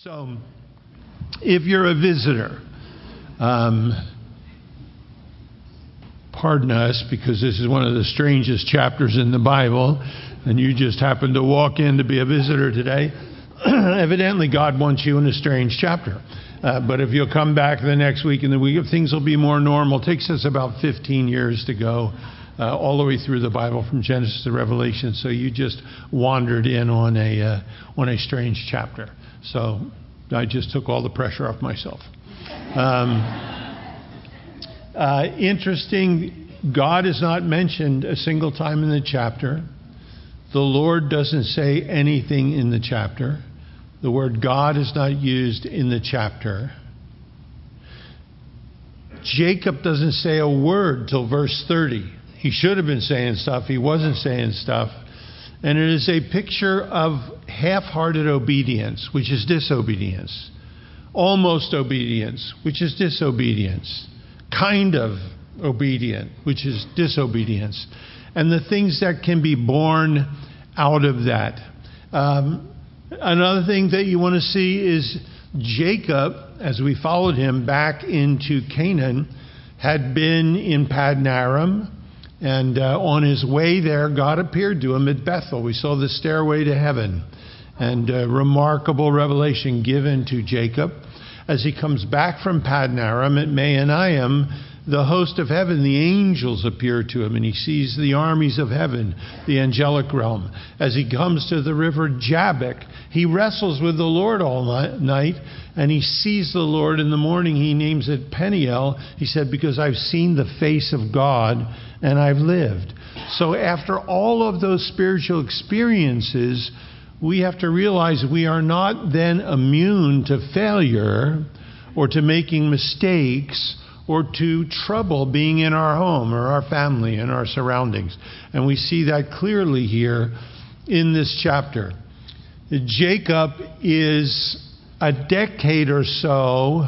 So, if you're a visitor, pardon us because this is one of the strangest chapters in the Bible, and you just happened to walk in to be a visitor today. Evidently, God wants you in a strange chapter. But if you'll come back the next week and the week, things will be more normal. It takes us about 15 years to go all the way through the Bible from Genesis to Revelation. So you just wandered in on a strange chapter. So I just took all the pressure off myself. Interesting, God is not mentioned a single time in the chapter. The Lord doesn't say anything in the chapter. The word God is not used in the chapter. Jacob doesn't say a word till verse 30. He should have been saying stuff. He wasn't saying stuff. And it is a picture of half-hearted obedience, which is disobedience. Almost obedience, which is disobedience. Kind of obedient, which is disobedience. And the things that can be born out of that. Another thing that you want to see is Jacob, as we followed him back into Canaan, had been in Paddan Aram. And on his way there, God appeared to him at Bethel. We saw the stairway to heaven. And a remarkable revelation given to Jacob. As he comes back from Paddan Aram at Mahanaim, the host of heaven, the angels appear to him, and he sees the armies of heaven, the angelic realm. As he comes to the river Jabbok, he wrestles with the Lord all night, and he sees the Lord in the morning. He names it Peniel. He said, because I've seen the face of God, and I've lived. So after all of those spiritual experiences, we have to realize we are not then immune to failure or to making mistakes or to trouble being in our home or our family and our surroundings. And we see that clearly here in this chapter. Jacob is a decade or so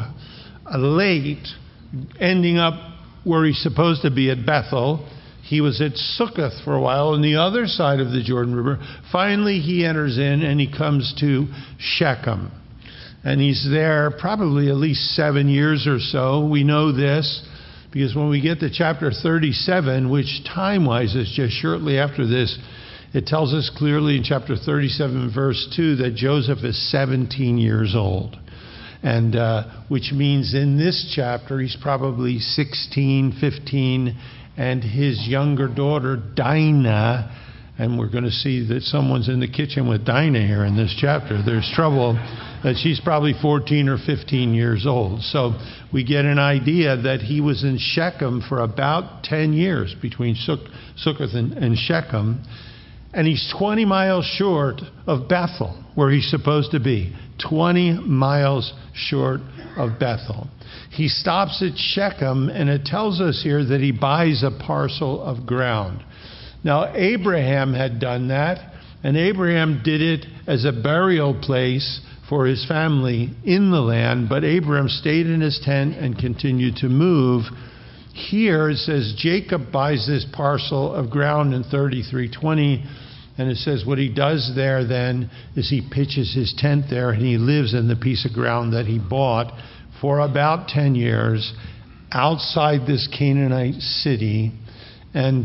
late, ending up where he's supposed to be at Bethel. He was at Succoth for a while on the other side of the Jordan River. Finally, he enters in and he comes to Shechem. And he's there probably at least 7 years or so. We know this because when we get to chapter 37, which time-wise is just shortly after this, it tells us clearly in chapter 37, verse 2, that Joseph is 17 years old. And which means in this chapter, he's probably 16, 15, and his younger daughter, Dinah, and we're going to see that someone's in the kitchen with Dinah here in this chapter. There's trouble that she's probably 14 or 15 years old. So we get an idea that he was in Shechem for about 10 years, between Succoth and Shechem. And he's 20 miles short of Bethel, where he's supposed to be. 20 miles short of Bethel. He stops at Shechem, and it tells us here that he buys a parcel of ground. Now, Abraham had done that, and Abraham did it as a burial place for his family in the land, but Abraham stayed in his tent and continued to move. Here it says Jacob buys this parcel of ground in 33:20, and it says what he does there then is he pitches his tent there and he lives in the piece of ground that he bought for about 10 years outside this Canaanite city. And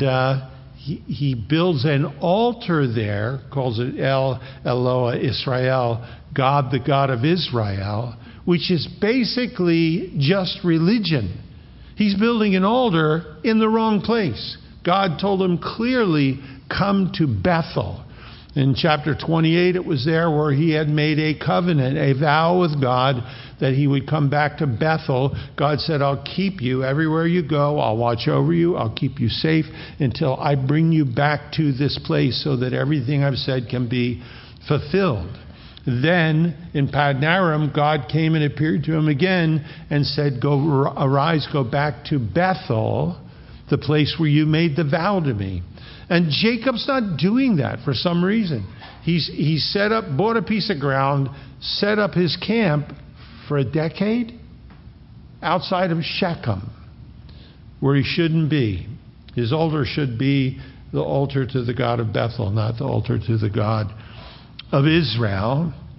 he builds an altar there, calls it El Eloah Israel, God the God of Israel, which is basically just religion. He's building an altar in the wrong place. God told him clearly, come to Bethel. In chapter 28, it was there where he had made a covenant, a vow with God that he would come back to Bethel. God said, I'll keep you everywhere you go. I'll watch over you. I'll keep you safe until I bring you back to this place so that everything I've said can be fulfilled. Then in Paddan Aram, God came and appeared to him again and said, arise, go back to Bethel, the place where you made the vow to me. And Jacob's not doing that for some reason. He's bought a piece of ground, set up his camp for a decade outside of Shechem, where he shouldn't be. His altar should be the altar to the God of Bethel, not the altar to the God of Israel.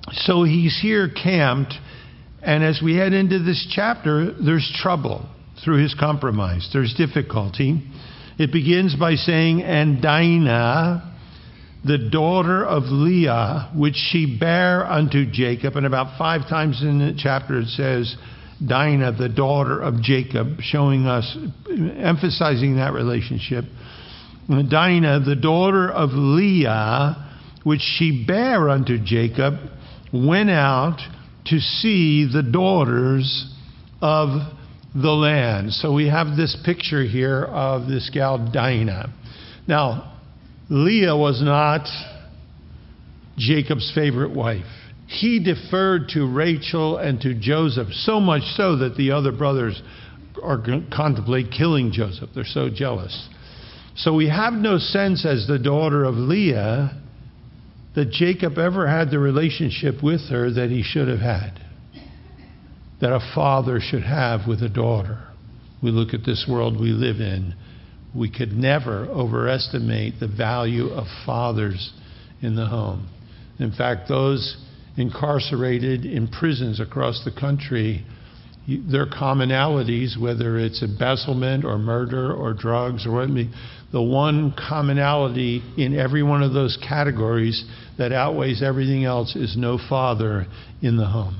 So he's here camped, and as we head into this chapter, there's trouble through his compromise. There's difficulty. It begins by saying, and Dinah, the daughter of Leah, which she bare unto Jacob. And about 5 times in the chapter it says, Dinah, the daughter of Jacob, showing us, emphasizing that relationship. Dinah, the daughter of Leah, which she bare unto Jacob, went out to see the daughters of the land. So we have this picture here of this gal Dinah. Now, Leah was not Jacob's favorite wife. He deferred to Rachel and to Joseph, so much so that the other brothers contemplate killing Joseph. They're so jealous. So we have no sense as the daughter of Leah that Jacob ever had the relationship with her that he should have had, that a father should have with a daughter. We look at this world we live in. We could never overestimate the value of fathers in the home. In fact, those incarcerated in prisons across the country, their commonalities, whether it's embezzlement or murder or drugs or what, the one commonality in every one of those categories that outweighs everything else is no father in the home.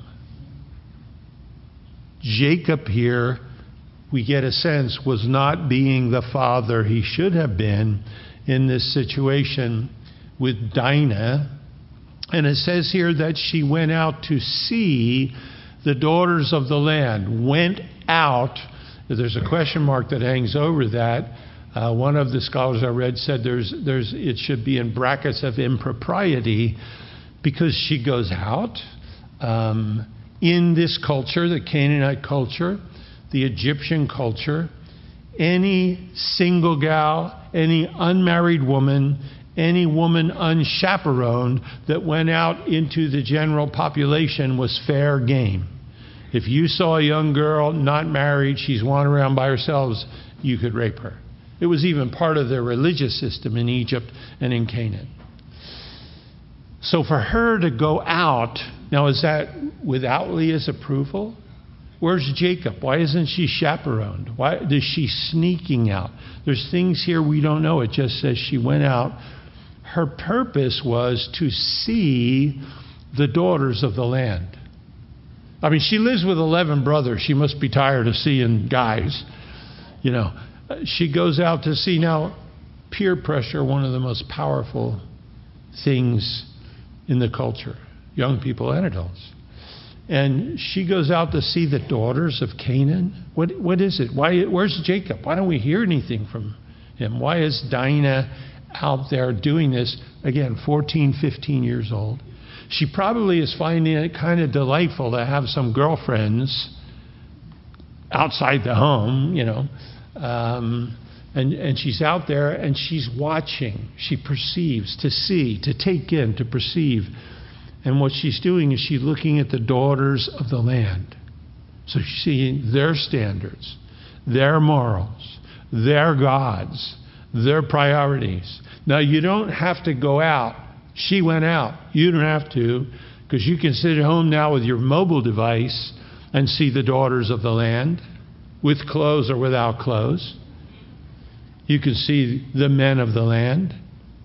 Jacob here, we get a sense, was not being the father he should have been in this situation with Dinah. And it says here that she went out to see the daughters of the land. Went out. There's a question mark that hangs over that. One of the scholars I read said it should be in brackets of impropriety, because she goes out in this culture, the Canaanite culture, the Egyptian culture. Any single gal, any unmarried woman, any woman unchaperoned that went out into the general population was fair game. If you saw a young girl not married, she's wandering around by herself, you could rape her. It was even part of their religious system in Egypt and in Canaan. So for her to go out, now is that without Leah's approval? Where's Jacob? Why isn't she chaperoned? Why is she sneaking out? There's things here we don't know. It just says she went out. Her purpose was to see the daughters of the land. I mean, she lives with 11 brothers. She must be tired of seeing guys. You know, she goes out to see. Now, peer pressure, one of the most powerful things in the culture, young people and adults. And she goes out to see the daughters of Canaan. What is it? Where's Jacob? Why don't we hear anything from him? Why is Dinah out there doing this? Again, 14, 15 years old. She probably is finding it kind of delightful to have some girlfriends outside the home, you know. And she's out there and she's watching. She perceives, to see, to take in, to perceive. And what she's doing is she's looking at the daughters of the land. So she's seeing their standards, their morals, their gods, their priorities. Now, you don't have to go out. She went out. You don't have to, because you can sit at home now with your mobile device and see the daughters of the land, with clothes or without clothes. You can see the men of the land.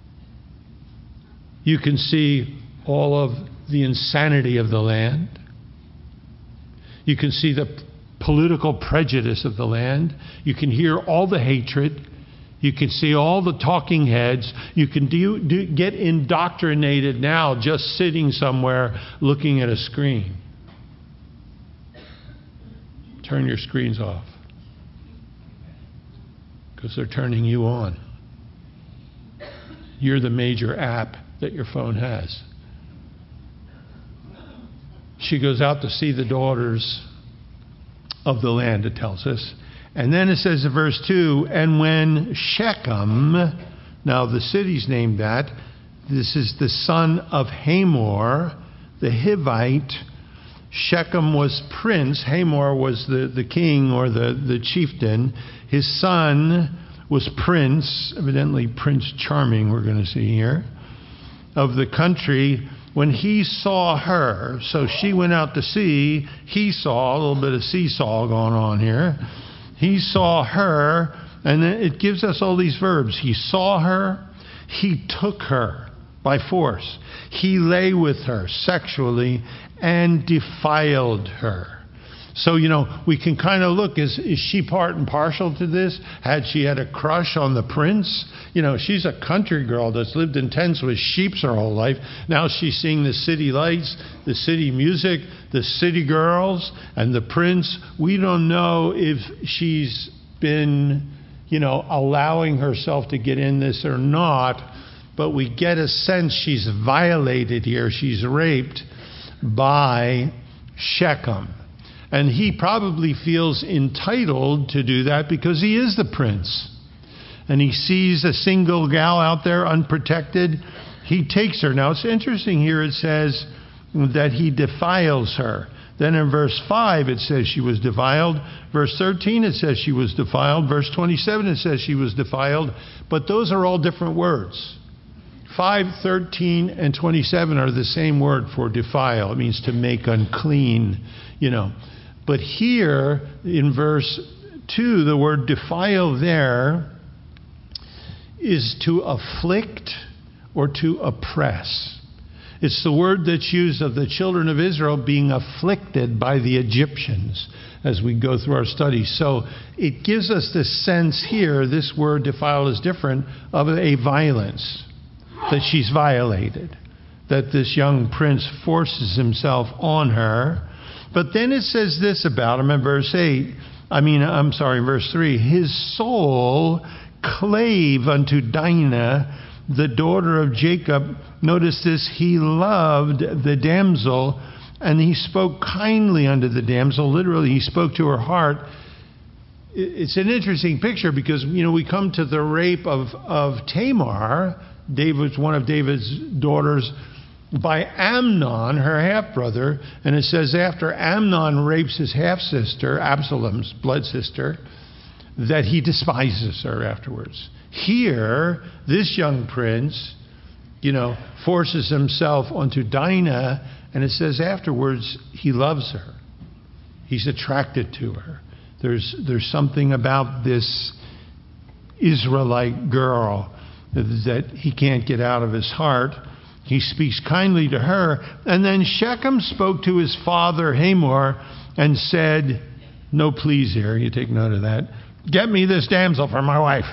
You can see all of the insanity of the land. You can see the political prejudice of the land. You can hear all the hatred. You can see all the talking heads. You can get indoctrinated now just sitting somewhere looking at a screen. Turn your screens off, because they're turning you on. You're the major app that your phone has. She goes out to see the daughters of the land, it tells us. And then it says in verse 2, and when Shechem, now the city's named that, this is the son of Hamor, the Hivite. Shechem was prince. Hamor was the king or the chieftain. His son was prince, evidently Prince Charming, we're going to see here, of the country when he saw her, so she went out to sea, he saw, a little bit of seesaw going on here. He saw her, and then it gives us all these verbs. He saw her, he took her by force. He lay with her sexually and defiled her. So, we can kind of look, is she part and parcel to this? Had she had a crush on the prince? She's a country girl that's lived in tents with sheep her whole life. Now she's seeing the city lights, the city music, the city girls, and the prince. We don't know if she's been, allowing herself to get in this or not, but we get a sense she's violated here. She's raped by Shechem. And he probably feels entitled to do that because he is the prince. And he sees a single gal out there unprotected. He takes her. Now it's interesting here, it says that he defiles her. Then in verse 5 it says she was defiled. Verse 13 it says she was defiled. Verse 27 it says she was defiled. But those are all different words. 5, 13, and 27 are the same word for defile. It means to make unclean, But here in verse 2, the word defile there is to afflict or to oppress. It's the word that's used of the children of Israel being afflicted by the Egyptians as we go through our studies. So it gives us this sense here, this word defile is different, of a violence, that she's violated, that this young prince forces himself on her. But then it says this about him in verse 3. His soul clave unto Dinah, the daughter of Jacob. Notice this, he loved the damsel, and he spoke kindly unto the damsel. Literally, he spoke to her heart. It's an interesting picture because, we come to the rape of Tamar, one of David's daughters, by Amnon, her half-brother, and it says after Amnon rapes his half-sister, Absalom's blood sister, that he despises her afterwards. Here, this young prince, forces himself onto Dinah, and it says afterwards he loves her. He's attracted to her. There's something about this Israelite girl that he can't get out of his heart. He speaks kindly to her. And then Shechem spoke to his father Hamor and said, no please here, you take note of that, get me this damsel for my wife.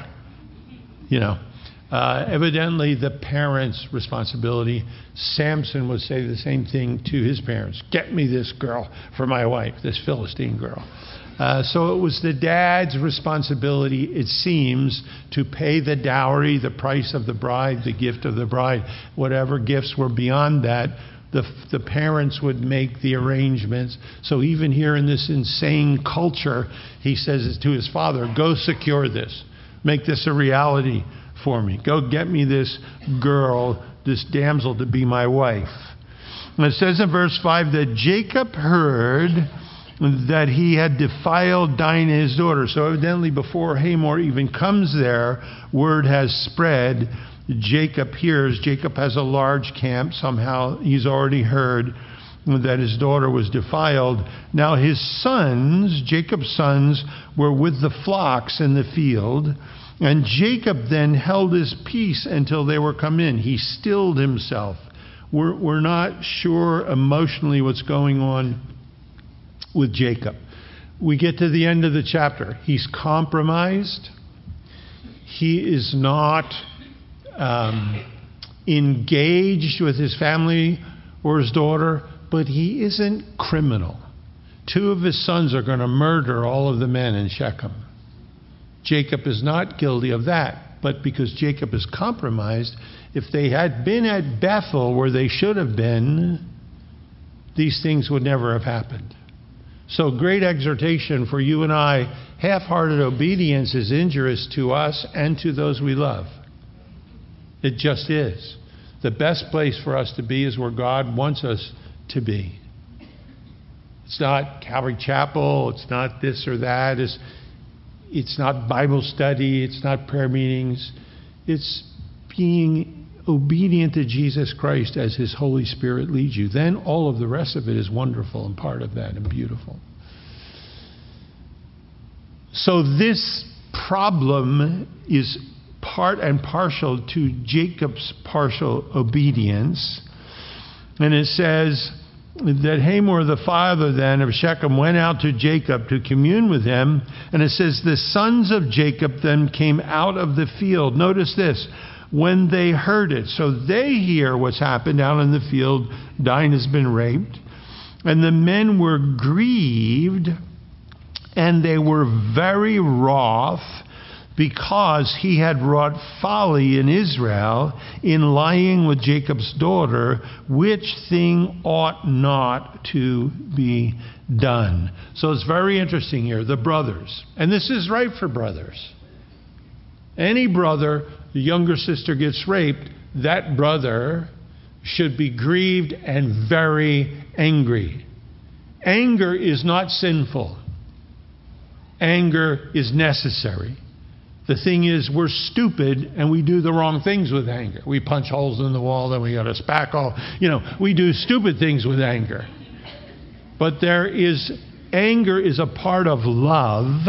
Evidently the parents' responsibility. Samson would say the same thing to his parents. Get me this girl for my wife, this Philistine girl. So it was the dad's responsibility, it seems, to pay the dowry, the price of the bride, the gift of the bride. Whatever gifts were beyond that, the parents would make the arrangements. So even here in this insane culture, he says to his father, go secure this. Make this a reality for me. Go get me this girl, this damsel to be my wife. And it says in verse 5 that Jacob heard that he had defiled Dinah his daughter. So evidently before Hamor even comes there, word has spread. Jacob hears. Jacob has a large camp. Somehow he's already heard that his daughter was defiled. Now his sons, Jacob's sons, were with the flocks in the field. And Jacob then held his peace until they were come in. He stilled himself. We're not sure emotionally what's going on with Jacob. We get to the end of the chapter. He's compromised. He is not engaged with his family or his daughter, but he isn't criminal. 2 of his sons are going to murder all of the men in Shechem. Jacob is not guilty of that, but because Jacob is compromised, if they had been at Bethel where they should have been, these things would never have happened. So great exhortation for you and I. Half-hearted obedience is injurious to us and to those we love. It just is. The best place for us to be is where God wants us to be. It's not Calvary Chapel. It's not this or that. It's not Bible study. It's not prayer meetings. It's being obedient to Jesus Christ as His Holy Spirit leads you, then all of the rest of it is wonderful and part of that and beautiful. So this problem is part and parcel to Jacob's partial obedience. And it says that Hamor, the father then of Shechem, went out to Jacob to commune with him. And it says the sons of Jacob then came out of the field. Notice this, when they heard it. So they hear what's happened out in the field. Dinah's been raped. And the men were grieved, and they were very wroth, because he had wrought folly in Israel in lying with Jacob's daughter, which thing ought not to be done. So it's very interesting here, the brothers. And this is right for brothers. Any brother, the younger sister gets raped, that brother should be grieved and very angry. Anger is not sinful. Anger is necessary. The thing is, we're stupid and we do the wrong things with anger. We punch holes in the wall, then we got a spackle. We do stupid things with anger. But anger is a part of love.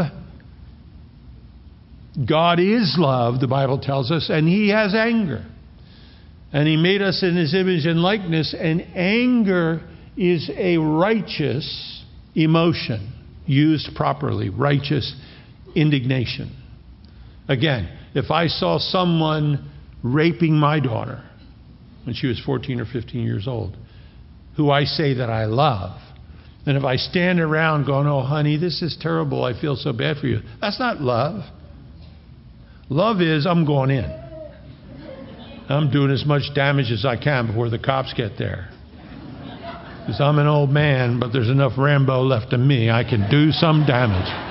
God is love, the Bible tells us, and He has anger. And He made us in His image and likeness, and anger is a righteous emotion, used properly, righteous indignation. Again, if I saw someone raping my daughter when she was 14 or 15 years old, who I say that I love, and if I stand around going, oh, honey, this is terrible, I feel so bad for you, that's not love. Love is, I'm going in. I'm doing as much damage as I can before the cops get there. Because I'm an old man, but there's enough Rambo left in me, I can do some damage.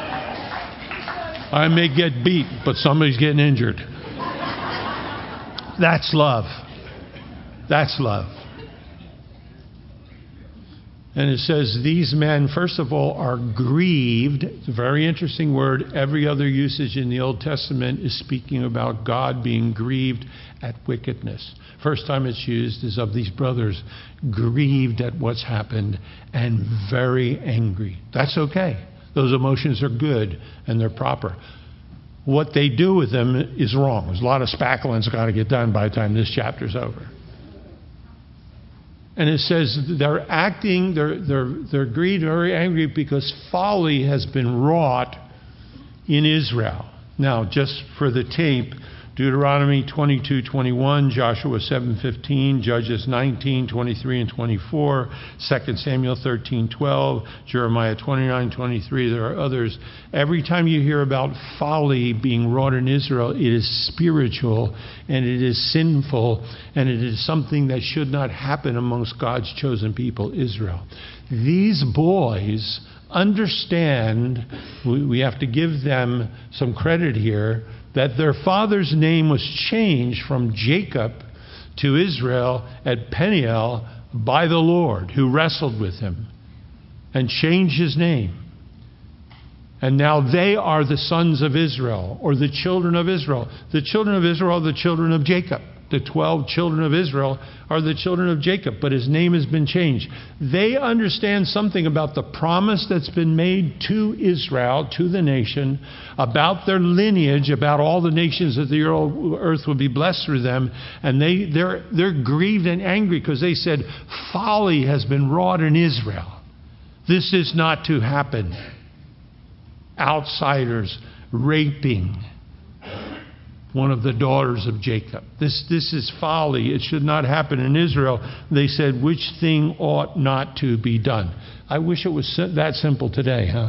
I may get beat, but somebody's getting injured. That's love. That's love. And it says these men, first of all, are grieved. It's a very interesting word. Every other usage in the Old Testament is speaking about God being grieved at wickedness. First time it's used is of these brothers grieved at what's happened and very angry. That's okay. Those emotions are good and they're proper. What they do with them is wrong. There's a lot of spackling's got to get done by the time this chapter's over. And it says they're acting, they're grieved, very angry because folly has been wrought in Israel. Now, just for the tape, Deuteronomy 22:21, Joshua 7:15, Judges 19:23 and 24, 2 Samuel 13:12, Jeremiah 29:23. There are others. Every time you hear about folly being wrought in Israel, it is spiritual and it is sinful and it is something that should not happen amongst God's chosen people, Israel. These boys understand, we have to give them some credit here, that their father's name was changed from Jacob to Israel at Peniel by the Lord, who wrestled with him and changed his name. And now they are the sons of Israel, or the children of Israel. The children of Israel are the children of Jacob. The 12 children of Israel are the children of Jacob, but his name has been changed. They understand something about the promise that's been made to Israel, to the nation, about their lineage, about all the nations of the earth will be blessed through them. And they're grieved and angry because they said, folly has been wrought in Israel. This is not to happen. Outsiders raping one of the daughters of Jacob. This is folly. It should not happen in Israel. They said, which thing ought not to be done? I wish it was that simple today, huh?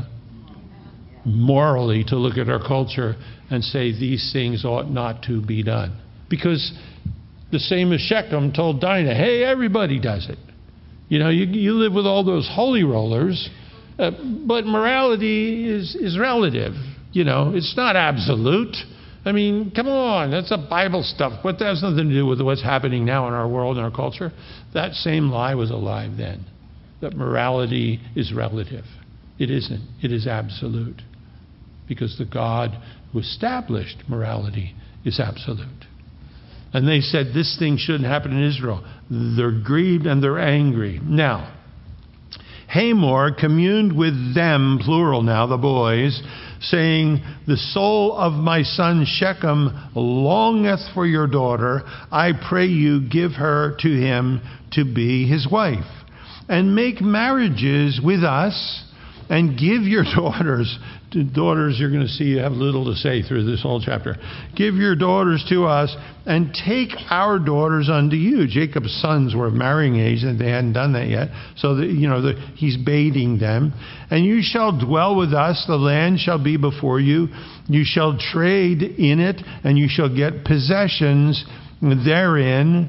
Morally, to look at our culture and say these things ought not to be done. Because the same as Shechem told Dinah, hey, everybody does it. You live with all those holy rollers, but morality is relative. It's not absolute. I mean, come on, that's a Bible stuff. That has nothing to do with what's happening now in our world and our culture. That same lie was alive then, that morality is relative. It isn't. It is absolute. Because the God who established morality is absolute. And they said, this thing shouldn't happen in Israel. They're grieved and they're angry. Now, Hamor communed with them, plural now, the boys, saying, the soul of my son Shechem longeth for your daughter. I pray you give her to him to be his wife. And make marriages with us, and give your daughters. Daughters, you're going to see, you have little to say through this whole chapter. Give your daughters to us, and take our daughters unto you. Jacob's sons were of marrying age, and they hadn't done that yet. So, he's baiting them. And you shall dwell with us. The land shall be before you. You shall trade in it, and you shall get possessions therein.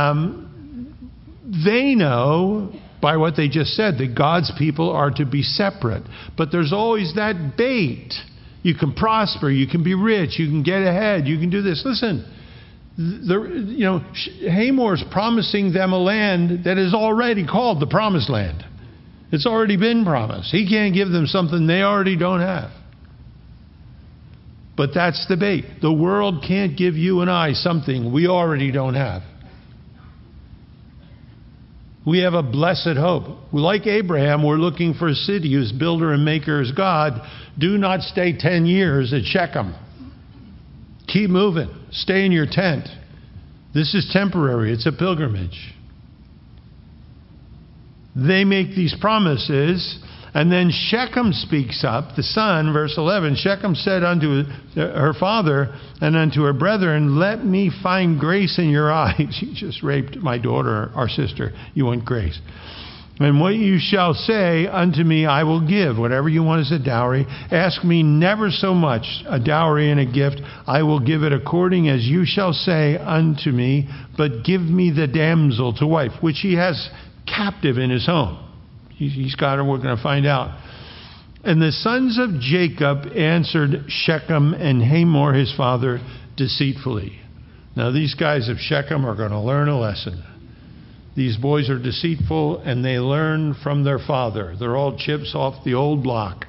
They know, by what they just said, that God's people are to be separate. But there's always that bait. You can prosper, you can be rich, you can get ahead, you can do this. Listen, Hamor's promising them a land that is already called the Promised Land. It's already been promised. He can't give them something they already don't have. But that's the bait. The world can't give you and I something we already don't have. We have a blessed hope. Like Abraham, we're looking for a city whose builder and maker is God. Do not stay 10 years at Shechem. Keep moving. Stay in your tent. This is temporary. It's a pilgrimage. They make these promises, and then Shechem speaks up, the son, verse 11. Shechem said unto her father and unto her brethren, let me find grace in your eyes. You just raped my daughter, our sister. You want grace. And what you shall say unto me, I will give. Whatever you want as a dowry. Ask me never so much, a dowry and a gift. I will give it according as you shall say unto me. But give me the damsel to wife, which he has captive in his home. He's got her, we're going to find out. And the sons of Jacob answered Shechem and Hamor his father deceitfully. Now these guys of Shechem are going to learn a lesson. These boys are deceitful, and they learn from their father. They're all chips off the old block.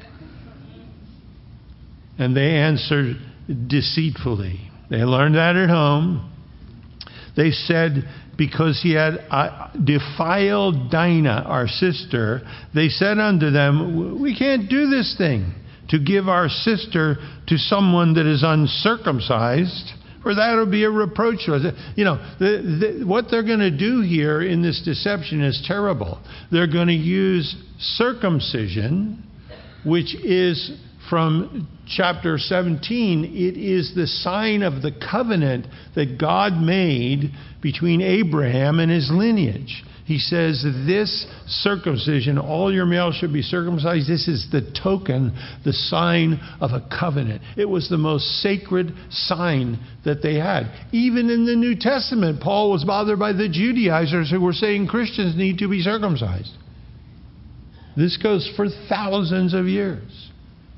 And they answered deceitfully. They learned that at home. They said, because he had defiled Dinah, our sister, they said unto them, we can't do this thing, to give our sister to someone that is uncircumcised, for that will be a reproach to us. What they're going to do here in this deception is terrible. They're going to use circumcision, which is from chapter 17. It is the sign of the covenant that God made between Abraham and his lineage. He says, this circumcision, all your males should be circumcised. This is the token, the sign of a covenant. It was the most sacred sign that they had. Even in the New Testament, Paul was bothered by the Judaizers who were saying Christians need to be circumcised. This goes for thousands of years.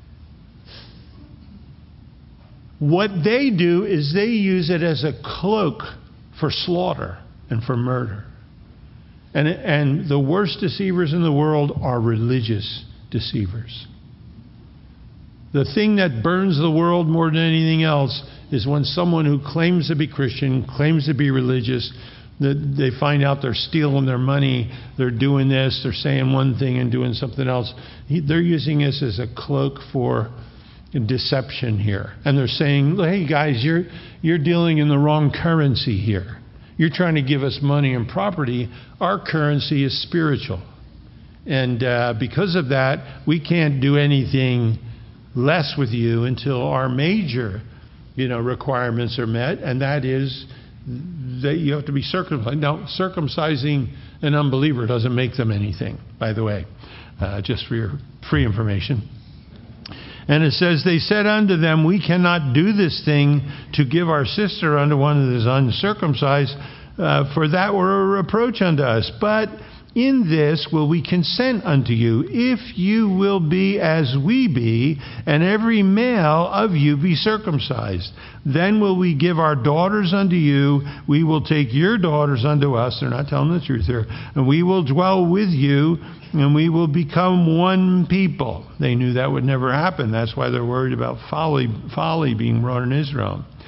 What they do is they use it as a cloak for slaughter and for murder. And the worst deceivers in the world are religious deceivers. The thing that burns the world more than anything else is when someone who claims to be Christian, claims to be religious, they find out they're stealing their money, they're doing this, they're saying one thing and doing something else. They're using this as a cloak for deception here. And they're saying, hey guys, you're dealing in the wrong currency here. You're trying to give us money and property. Our currency is spiritual. And because of that, we can't do anything less with you until our major requirements are met. And that is that you have to be circumcised. Now, circumcising an unbeliever doesn't make them anything, by the way, just for your free information. And it says, they said unto them, we cannot do this thing to give our sister unto one that is uncircumcised, for that were a reproach unto us. But in this will we consent unto you, if you will be as we be, and every male of you be circumcised. Then will we give our daughters unto you. We will take your daughters unto us. They're not telling the truth here. And we will dwell with you, and we will become one people. They knew that would never happen. That's why they're worried about folly being brought in Israel.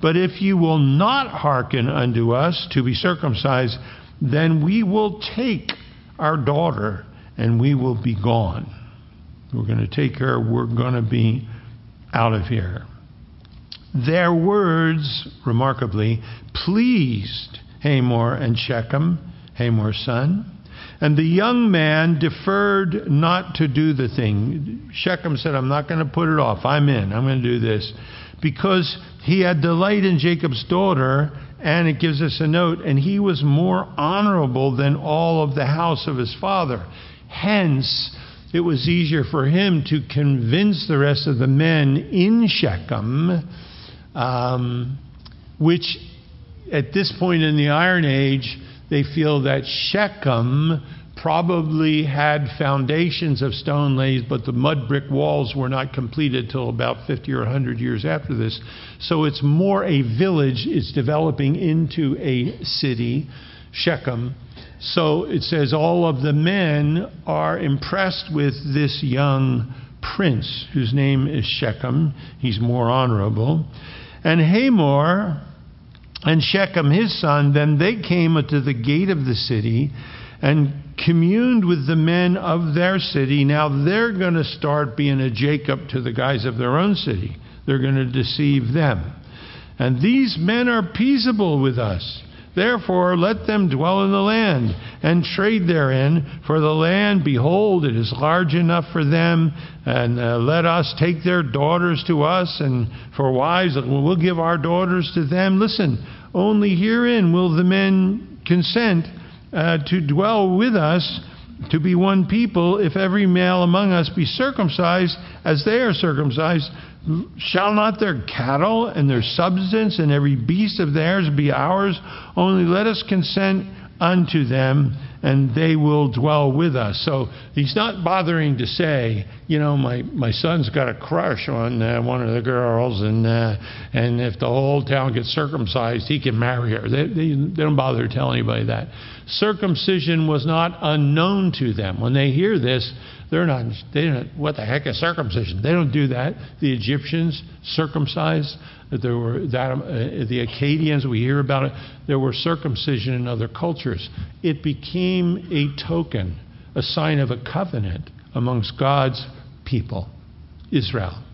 But if you will not hearken unto us to be circumcised, then we will take our daughter and we will be gone. We're going to take her. We're going to be out of here. Their words, remarkably, pleased Hamor and Shechem, Hamor's son. And the young man deferred not to do the thing. Shechem said, I'm not going to put it off. I'm in. I'm going to do this. Because he had delight in Jacob's daughter, and it gives us a note, and he was more honorable than all of the house of his father. Hence, it was easier for him to convince the rest of the men in Shechem, which at this point in the Iron Age, they feel that Shechem probably had foundations of stone laid, but the mud brick walls were not completed till about 50 or 100 years after this. So it's more a village. It's developing into a city, Shechem. So it says all of the men are impressed with this young prince, whose name is Shechem. He's more honorable. And Hamor and Shechem, his son, then they came unto the gate of the city and communed with the men of their city. Now they're going to start being a Jacob to the guys of their own city. They're going to deceive them. And these men are peaceable with us. Therefore, let them dwell in the land and trade therein. For the land, behold, it is large enough for them. And let us take their daughters to us, and for wives, we'll give our daughters to them. Listen, only herein will the men consent to dwell with us, to be one people, if every male among us be circumcised as they are circumcised. Shall not their cattle and their substance and every beast of theirs be ours? Only let us consent unto them, and they will dwell with us. So he's not bothering to say, you know, my son's got a crush on one of the girls, and if the whole town gets circumcised, he can marry her. They don't bother to tell anybody that. Circumcision was not unknown to them. When they hear this, they don't, what the heck is circumcision? They don't do that. The Egyptians circumcised. There were the Akkadians, we hear about it. There were circumcision in other cultures. It became a token, a sign of a covenant amongst God's people, Israel.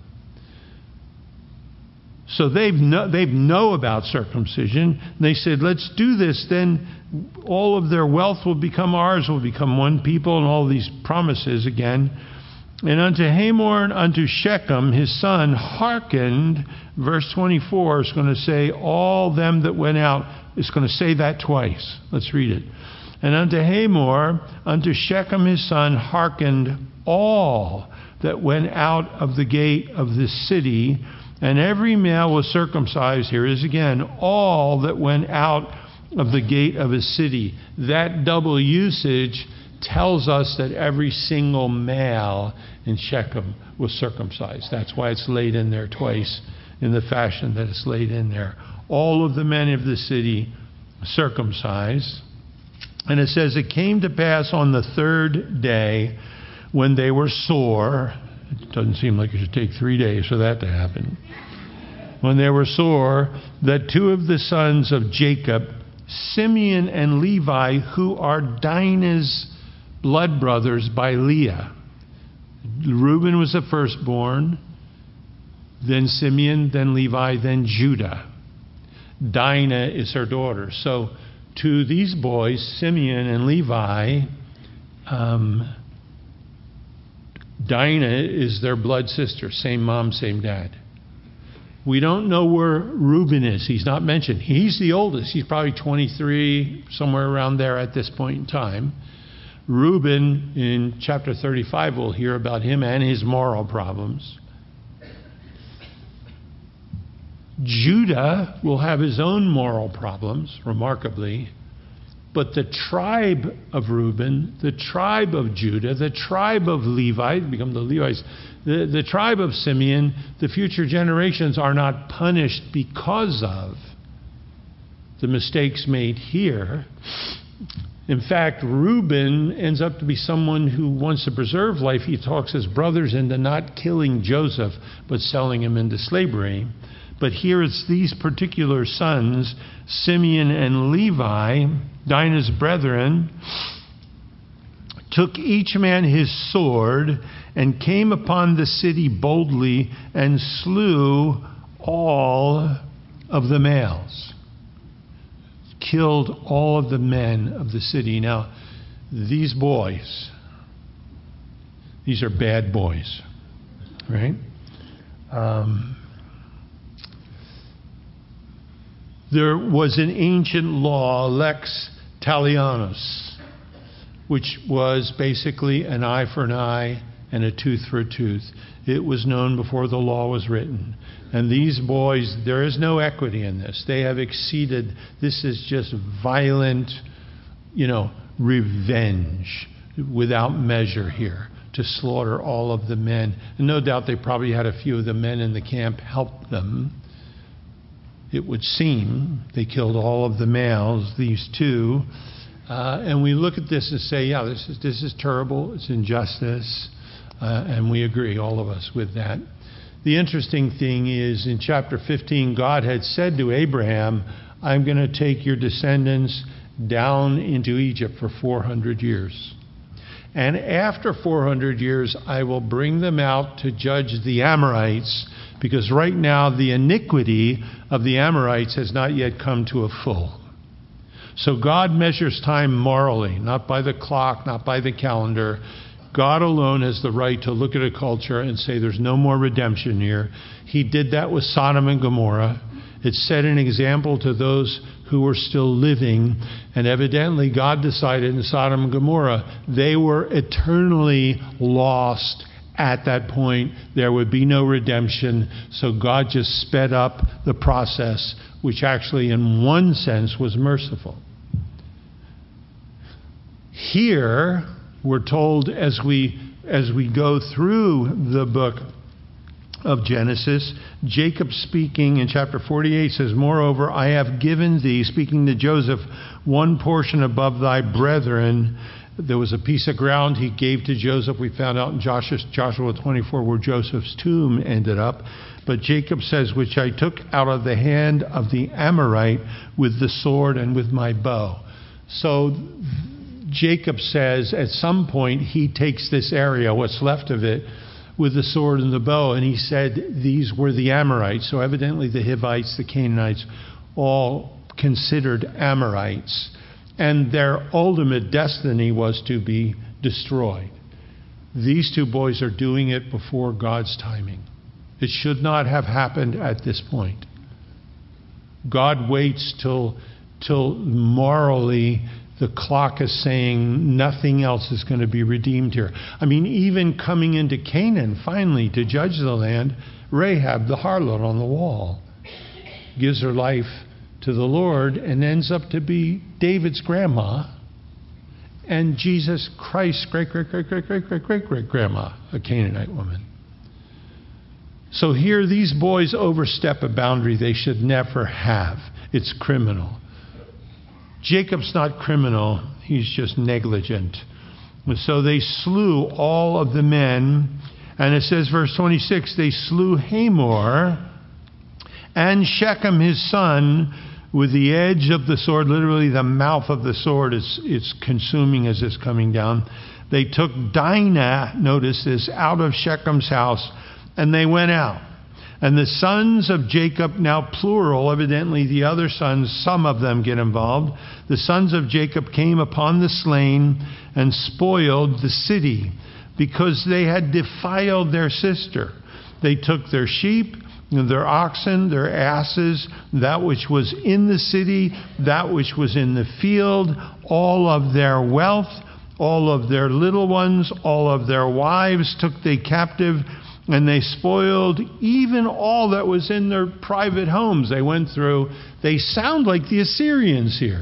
So they know about circumcision. They said, let's do this. Then all of their wealth will become ours. We'll become one people, and all these promises again. And unto Hamor and unto Shechem, his son, hearkened. Verse 24 is going to say, all them that went out. It's going to say that twice. Let's read it. And unto Hamor, unto Shechem, his son, hearkened all that went out of the gate of this city. And every male was circumcised. Here it is again. All that went out of the gate of a city. That double usage tells us that every single male in Shechem was circumcised. That's why it's laid in there twice in the fashion that it's laid in there. All of the men of the city circumcised. And it says, it came to pass on the third day when they were sore. It doesn't seem like it should take 3 days for that to happen. When they were sore, that two of the sons of Jacob, Simeon and Levi, who are Dinah's blood brothers by Leah. Reuben was the firstborn, then Simeon, then Levi, then Judah. Dinah is her daughter. So to these boys, Simeon and Levi, Dinah is their blood sister, same mom, same dad. We don't know where Reuben is. He's not mentioned. He's the oldest. He's probably 23, somewhere around there at this point in time. Reuben, in chapter 35, we'll hear about him and his moral problems. Judah will have his own moral problems, remarkably. But the tribe of Reuben, the tribe of Judah, the tribe of Levi, become the Levites, the tribe of Simeon, the future generations are not punished because of the mistakes made here. In fact, Reuben ends up to be someone who wants to preserve life. He talks his brothers into not killing Joseph, but selling him into slavery. But here it's these particular sons, Simeon and Levi, Dinah's brethren, took each man his sword and came upon the city boldly and slew all of the males. Killed all of the men of the city. Now, these boys, these are bad boys, right? There was an ancient law, lex talionis, which was basically an eye for an eye and a tooth for a tooth. It was known before the law was written. And these boys, there is no equity in this. They have exceeded, this is just violent, revenge without measure here to slaughter all of the men. And no doubt they probably had a few of the men in the camp help them. It would seem they killed all of the males, these two. And we look at this and say, yeah, this is terrible. It's injustice. And we agree, all of us, with that. The interesting thing is in chapter 15, God had said to Abraham, I'm going to take your descendants down into Egypt for 400 years. And after 400 years, I will bring them out to judge the Amorites, because right now the iniquity of the Amorites has not yet come to a full. So God measures time morally, not by the clock, not by the calendar. God alone has the right to look at a culture and say there's no more redemption here. He did that with Sodom and Gomorrah. It set an example to those who were still living. And evidently God decided in Sodom and Gomorrah they were eternally lost at that point. There would be no redemption. So God just sped up the process, which actually in one sense was merciful. Here, we're told as we go through the book of Genesis, Jacob speaking in chapter 48 says, Moreover, I have given thee, speaking to Joseph, one portion above thy brethren. There was a piece of ground he gave to Joseph. We found out in Joshua 24 where Joseph's tomb ended up. But Jacob says, which I took out of the hand of the Amorite with the sword and with my bow. So Jacob says at some point he takes this area, what's left of it, with the sword and the bow, and he said these were the Amorites. So evidently the Hivites, the Canaanites, all considered Amorites. And their ultimate destiny was to be destroyed. These two boys are doing it before God's timing. It should not have happened at this point. God waits till morally the clock is saying nothing else is going to be redeemed here. I mean, even coming into Canaan, finally, to judge the land, Rahab, the harlot on the wall, gives her life to the Lord and ends up to be David's grandma and Jesus Christ's great-great-great-great-great-great-great-grandma, a Canaanite woman. So here these boys overstep a boundary they should never have. It's criminal. Jacob's not criminal, he's just negligent. And so they slew all of the men, and it says, verse 26, they slew Hamor and Shechem his son with the edge of the sword, literally the mouth of the sword it's consuming as it's coming down. They took Dinah, notice this, out of Shechem's house, and they went out. And the sons of Jacob, now plural, evidently the other sons, some of them get involved. The sons of Jacob came upon the slain and spoiled the city because they had defiled their sister. They took their sheep, their oxen, their asses, that which was in the city, that which was in the field, all of their wealth, all of their little ones, all of their wives took they captive. And they spoiled even all that was in their private homes they went through. They sound like the Assyrians here.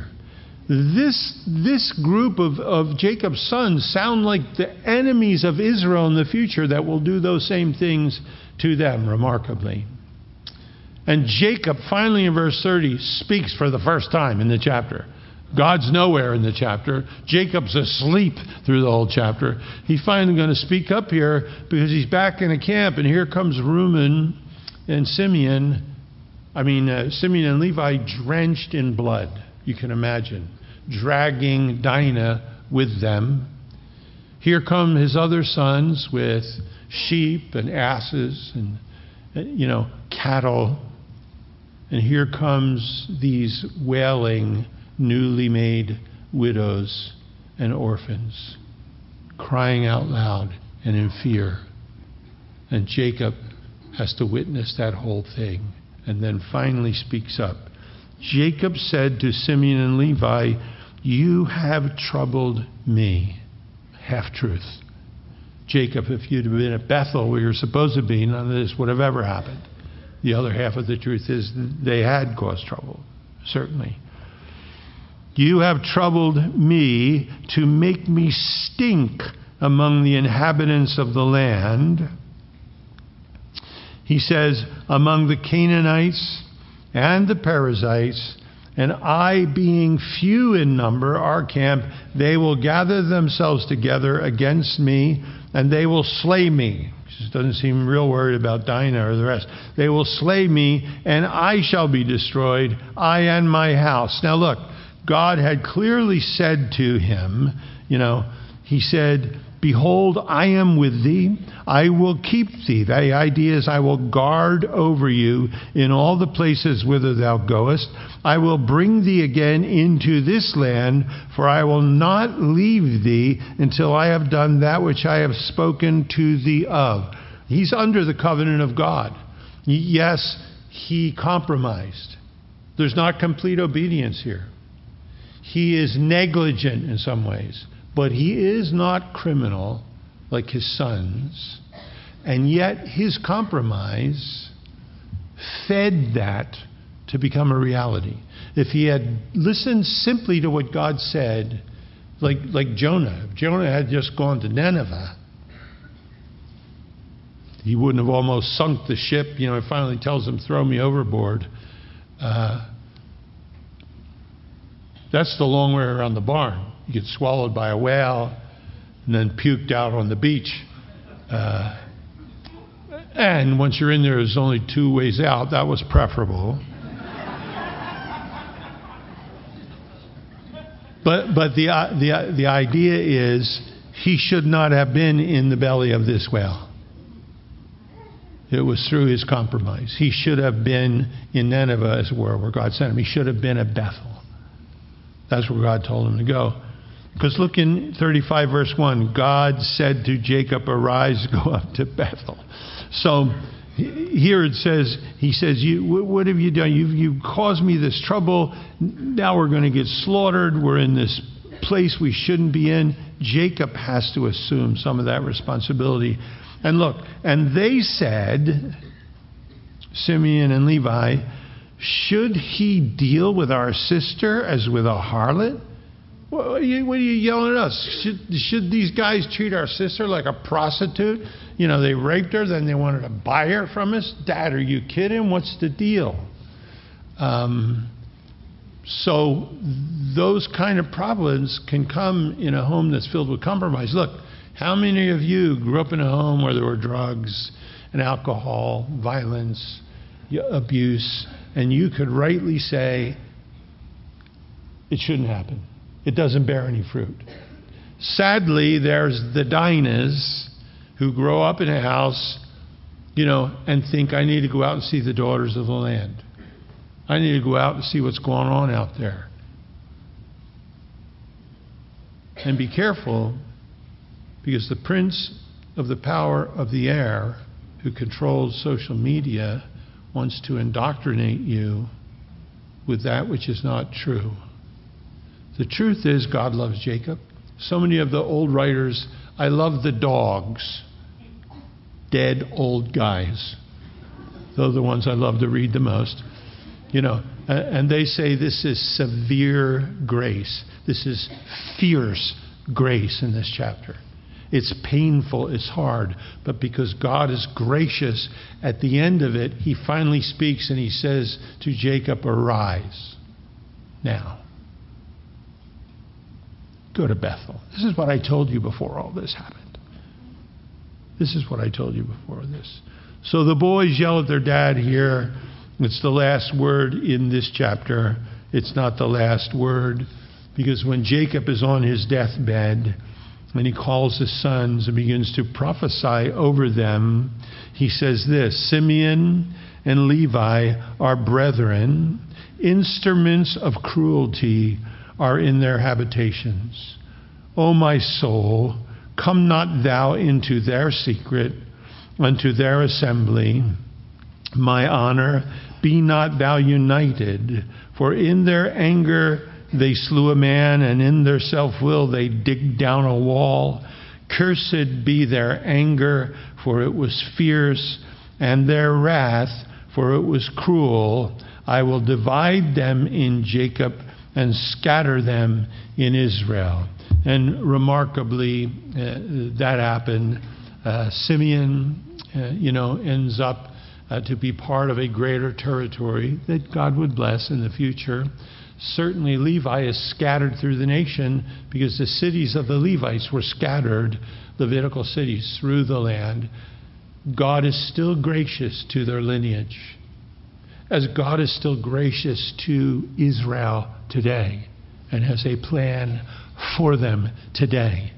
This group of Jacob's sons sound like the enemies of Israel in the future that will do those same things to them, remarkably. And Jacob, finally in verse 30, speaks for the first time in the chapter. God's nowhere in the chapter. Jacob's asleep through the whole chapter. He's finally going to speak up here because he's back in a camp, and here comes Reuben and Simeon Simeon and Levi drenched in blood, you can imagine, dragging Dinah with them. Here come his other sons with sheep and asses and, cattle. And here comes these wailing, newly made widows and orphans, crying out loud and in fear. And Jacob has to witness that whole thing and then finally speaks up. Jacob said to Simeon and Levi, "You have troubled me." Half-truth. Jacob, if you'd have been at Bethel where you're supposed to be, none of this would have ever happened. The other half of the truth is they had caused trouble, certainly. "You have troubled me to make me stink among the inhabitants of the land." He says, "Among the Canaanites and the Perizzites, and I being few in number, our camp, they will gather themselves together against me, and they will slay me." He doesn't seem real worried about Dinah or the rest. "They will slay me, and I shall be destroyed, I and my house." Now look, God had clearly said to him, he said, "Behold, I am with thee. I will keep thee." The idea is I will guard over you in all the places whither thou goest. "I will bring thee again into this land, for I will not leave thee until I have done that which I have spoken to thee of." He's under the covenant of God. Yes, he compromised. There's not complete obedience here. He is negligent in some ways. But he is not criminal like his sons. And yet his compromise fed that to become a reality. If he had listened simply to what God said, like Jonah, if Jonah had just gone to Nineveh, he wouldn't have almost sunk the ship. He finally tells him, "Throw me overboard." That's the long way around the barn. You get swallowed by a whale and then puked out on the beach. And once you're in there, there's only two ways out. That was preferable. But the idea is he should not have been in the belly of this whale. It was through his compromise. He should have been in Nineveh, as it were, where God sent him. He should have been at Bethel. That's where God told him to go. Because look in 35 verse 1, God said to Jacob, "Arise, go up to Bethel." So here it says, he says, what have you done? You've caused me this trouble. Now we're going to get slaughtered. We're in this place we shouldn't be in. Jacob has to assume some of that responsibility. And look, and they said, Simeon and Levi, "Should he deal with our sister as with a harlot?" What are you yelling at us? Should these guys treat our sister like a prostitute? They raped her, then they wanted to buy her from us? Dad, are you kidding? What's the deal? So those kind of problems can come in a home that's filled with compromise. Look, how many of you grew up in a home where there were drugs and alcohol, violence, abuse, and you could rightly say, it shouldn't happen. It doesn't bear any fruit. Sadly, there's the Dinahs who grow up in a house, and think, I need to go out and see the daughters of the land. I need to go out and see what's going on out there. And be careful, because the prince of the power of the air, who controls social media, wants to indoctrinate you with that which is not true. The truth is, God loves Jacob. So many of the old writers, I love the dogs. Dead old guys. Those are the ones I love to read the most. And they say this is severe grace. This is fierce grace in this chapter. It's painful, it's hard, but because God is gracious, at the end of it, he finally speaks and he says to Jacob, "Arise now. Go to Bethel." This is what I told you before all this happened. This is what I told you before this. So the boys yell at their dad here, It's the last word in this chapter. It's not the last word, because when Jacob is on his deathbed and he calls his sons and begins to prophesy over them, he says this: Simeon and Levi are brethren. Instruments of cruelty are in their habitations. O my soul, come not thou into their secret, unto their assembly. My honor, be not thou united, for in their anger they slew a man, and in their self-will they digged down a wall. Cursed be their anger, for it was fierce, and their wrath, for it was cruel. I will divide them in Jacob and scatter them in Israel. And remarkably, that happened. Simeon, ends up to be part of a greater territory that God would bless in the future. Certainly Levi is scattered through the nation because the cities of the Levites were scattered, Levitical cities, through the land. God is still gracious to their lineage, as God is still gracious to Israel today and has a plan for them today.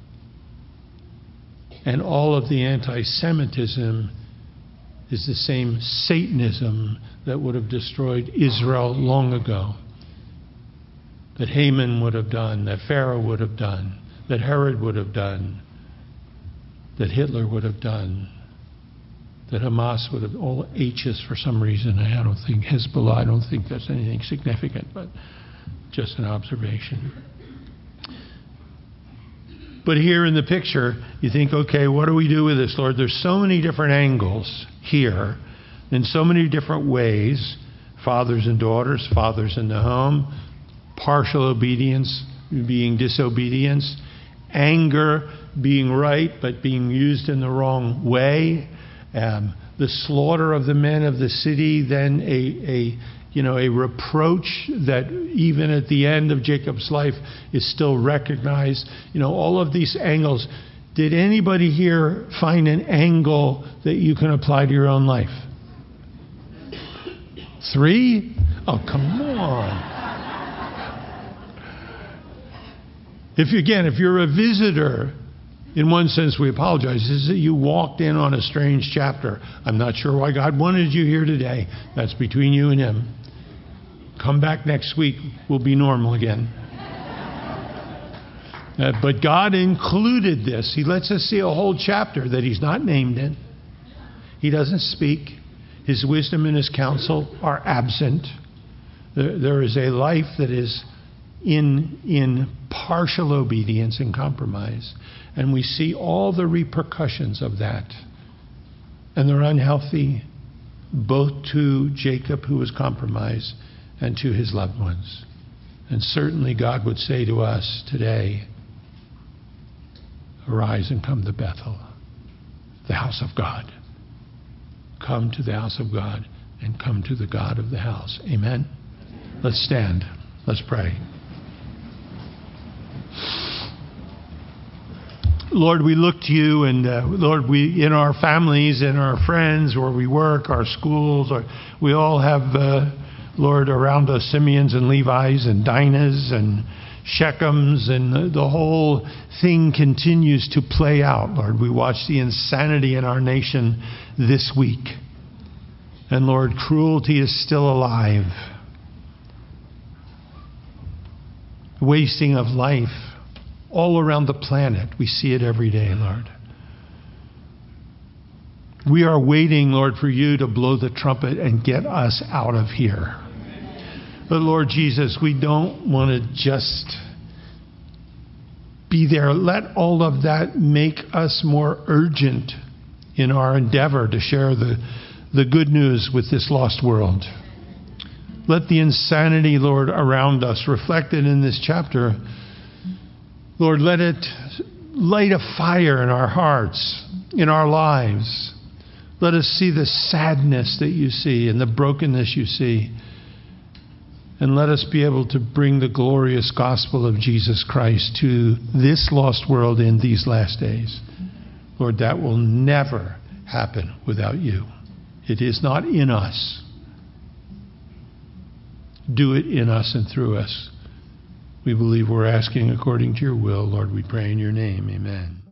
And all of the anti-Semitism is the same Satanism that would have destroyed Israel long ago, that Haman would have done, that Pharaoh would have done, that Herod would have done, that Hitler would have done, that Hamas would have, all H's for some reason. I don't think Hezbollah, I don't think that's anything significant, but just an observation. But here in the picture, you think, okay, what do we do with this, Lord? There's so many different angles here, in so many different ways. Fathers and daughters, fathers in the home, partial obedience being disobedience, anger being right but being used in the wrong way, the slaughter of the men of the city, then a reproach that even at the end of Jacob's life is still recognized. All of these angles. Did anybody here find an angle that you can apply to your own life? 3? Oh, come on. If you're a visitor, in one sense we apologize. This is that you walked in on a strange chapter. I'm not sure why God wanted you here today. That's between you and Him. Come back next week. We'll be normal again. But God included this. He lets us see a whole chapter that He's not named in. He doesn't speak. His wisdom and His counsel are absent. There is a life that is in partial obedience and compromise. And we see all the repercussions of that. And they're unhealthy, both to Jacob, who was compromised, and to his loved ones. And certainly God would say to us today, arise and come to Bethel, the house of God. Come to the house of God and come to the God of the house. Amen? Let's stand. Let's pray. Lord, we look to you, and Lord, we in our families, in our friends, where we work, our schools, we all have, Lord, around us Simeons and Levis and Dinahs and Shechems, and the whole thing continues to play out, Lord. We watch the insanity in our nation this week. And Lord, cruelty is still alive. Wasting of life all around the planet. We see it every day, Lord. We are waiting, Lord, for you to blow the trumpet and get us out of here. But Lord Jesus, we don't want to just be there. Let all of that make us more urgent in our endeavor to share the good news with this lost world. Let the insanity, Lord, around us, reflected in this chapter, Lord, let it light a fire in our hearts, in our lives. Let us see the sadness that you see and the brokenness you see. And let us be able to bring the glorious gospel of Jesus Christ to this lost world in these last days. Lord, that will never happen without you. It is not in us. do it in us and through us. We believe we're asking according to your will. Lord, we pray in your name. Amen.